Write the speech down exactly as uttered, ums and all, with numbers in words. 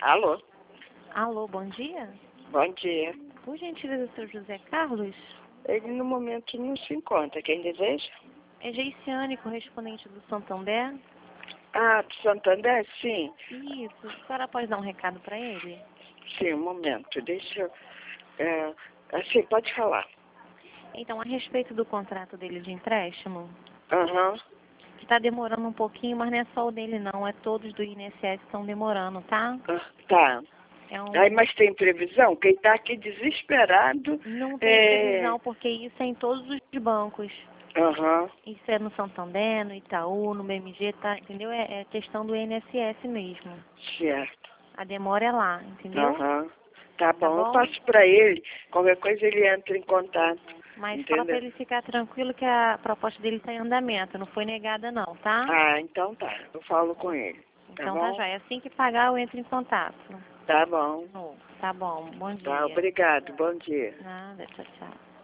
Alô? Alô, bom dia. Bom dia. Por gentileza, seu José Carlos? Ele no momento não se encontra. Quem deseja? É Geiciane, correspondente do Santander? Ah, do Santander? Sim. Isso. A senhora pode dar um recado para ele? Sim, um momento. Deixa eu... É, assim, pode falar. Então, a respeito do contrato dele de empréstimo, Aham. que está demorando um pouquinho, mas não é só o dele não, é todos do I N S S que estão demorando, tá? Ah, tá. É um... Aí, mas tem previsão? Quem está aqui desesperado... Não tem é... previsão, porque isso é em todos os bancos. Aham. Isso é no Santander, no Itaú, no B M G, tá? Entendeu? É, é questão do I N S S mesmo. Certo. A demora é lá, entendeu? Aham. Tá bom, Tá eu bom? passo para ele. Qualquer coisa ele entra em contato. Mas fala Entendeu? para ele ficar tranquilo que a proposta dele está em andamento, não foi negada não, tá? Ah, então tá. Eu falo com ele. Tá Então tá bom? já. Assim que pagar, eu entro em contato. Tá bom. Tá bom. Bom Tá, dia. obrigado. Bom dia. Nada, tchau, tchau.